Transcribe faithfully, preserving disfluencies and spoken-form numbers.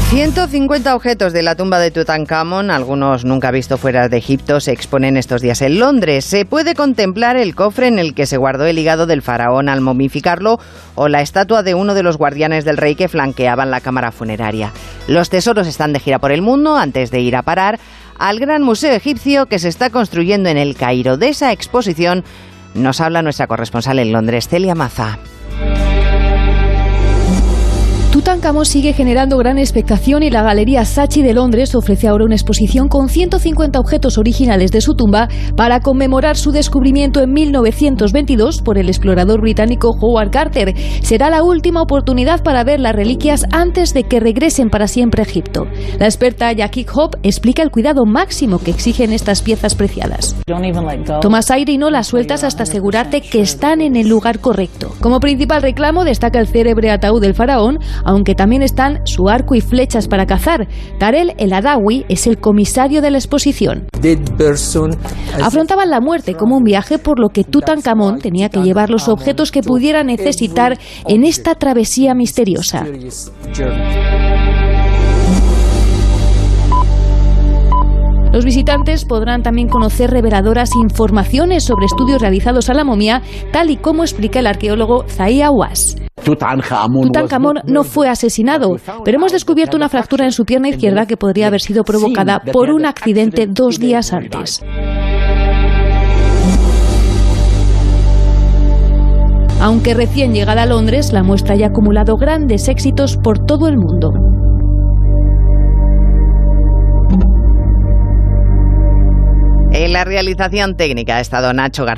ciento cincuenta objetos de la tumba de Tutankamón, algunos nunca vistos fuera de Egipto, se exponen estos días en Londres. Se puede contemplar el cofre en el que se guardó el hígado del faraón al momificarlo o la estatua de uno de los guardianes del rey que flanqueaban la cámara funeraria. Los tesoros están de gira por el mundo antes de ir a parar al gran museo egipcio que se está construyendo en el Cairo. De esa exposición nos habla nuestra corresponsal en Londres, Celia Maza. Tutankamón sigue generando gran expectación y la Galería Saatchi de Londres ofrece ahora una exposición con ciento cincuenta objetos originales de su tumba para conmemorar su descubrimiento en mil novecientos veintidós por el explorador británico Howard Carter. Será la última oportunidad para ver las reliquias antes de que regresen para siempre a Egipto. La experta Jackie Hope explica el cuidado máximo que exigen estas piezas preciadas. Tomas aire y no las sueltas hasta asegurarte que están en el lugar correcto. Como principal reclamo destaca el célebre ataúd del faraón, aunque también están su arco y flechas para cazar. Tarel El Adawi es el comisario de la exposición. Afrontaban la muerte como un viaje, por lo que Tutankamón tenía que llevar los objetos que pudiera necesitar en esta travesía misteriosa. Los visitantes podrán también conocer reveladoras informaciones sobre estudios realizados a la momia, tal y como explica el arqueólogo Zahi Hawass. Tutankamón no fue asesinado, pero hemos descubierto una fractura en su pierna izquierda que podría haber sido provocada por un accidente dos días antes. Aunque recién llegada a Londres, la muestra ya ha acumulado grandes éxitos por todo el mundo. En la realización técnica ha estado Nacho García.